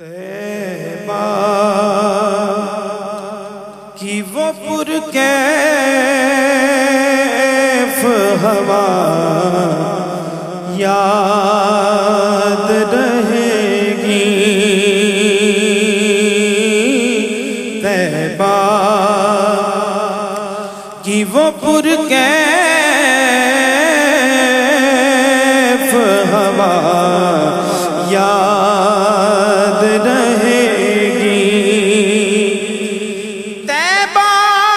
طیبہ کی وہ پرکیف ہوا یاد رہے گی، طیبہ کی وہ پرکیف ہوا یاد رہے گی، طیبہ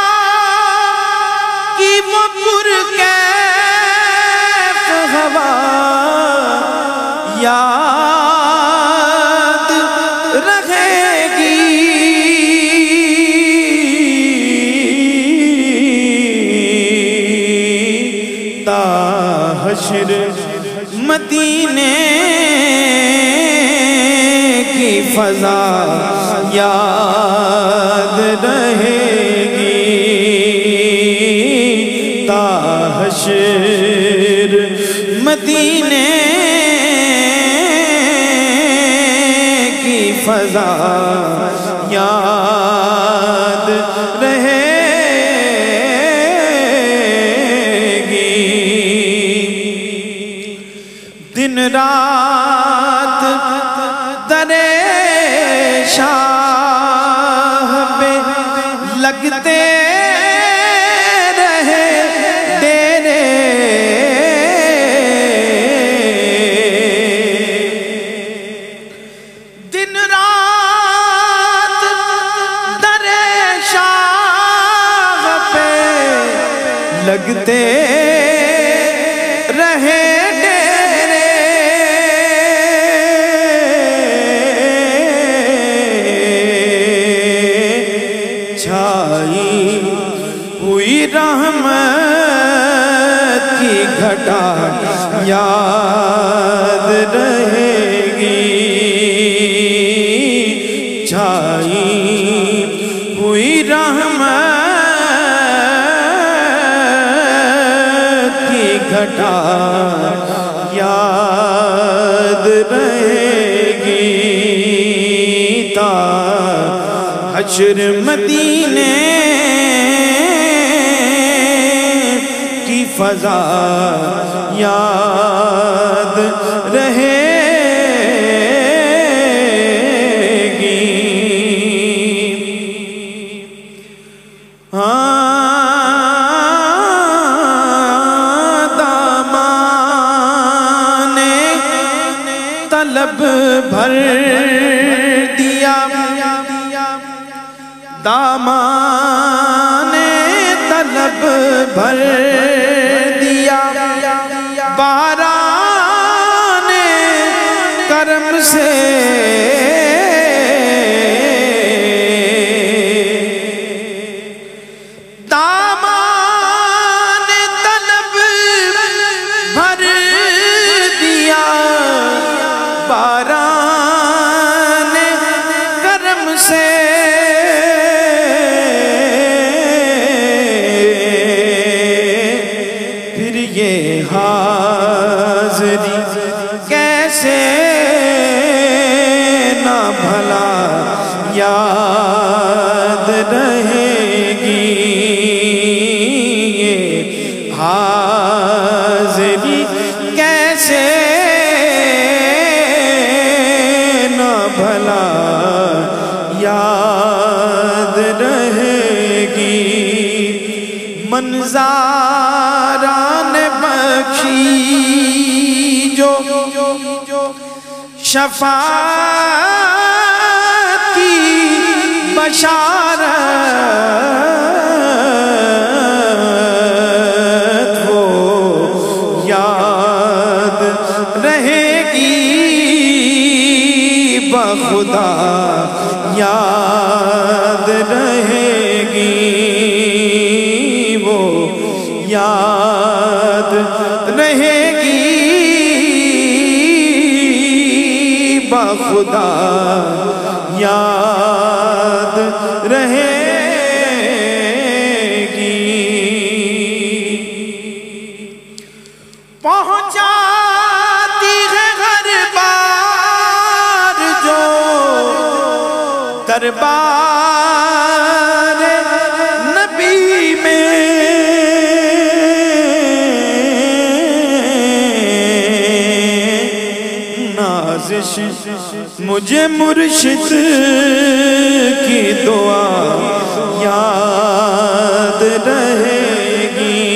کی وہ پرکیف ہوا یاد رہے گی، تا حشر مدینے کی فضا یاد رہے گی، تا حشر مدینے کی فضا یاد رہے گی، دن رات درے شاہ پہ لگتے رہے ڈیرے، دن رات درے شاہ پہ لگتے رہے ہوئی رحمت کی گھٹا یاد رہے گی، چھائی ہوئی رحمت کی گھٹا یاد رہے گی، تا حشر مدینے کی فضا یاد رہے گی، دامان طلب بھر دیا، دامان طلب بھر دیا، باران کرم سے دامان طلب بھر دیا، باران کرم سے حاضری کیسے نہ بھلا یاد رہے گی، یہ حاضری کیسے نہ بھلا یاد رہے گی، منظاران بخشی جو شفاعت کی بشارت وہ یاد رہے گی، بخدا یاد رہے گی، وہ یاد رہے گی، بخدا یاد رہے گی، پہنچاتی ہے ہر بار جو دربار نبی میں نازش مجھے مرشد کی دعا یاد رہے گی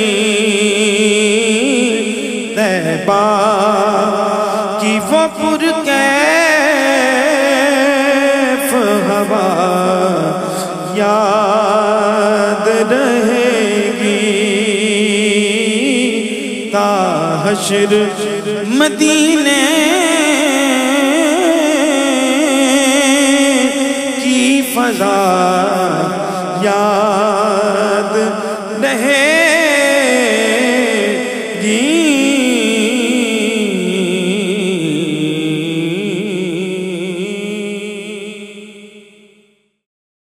طیبہ کی وہ پرکیف ہوا یاد رہے گی تا حشر مدینے کی فضا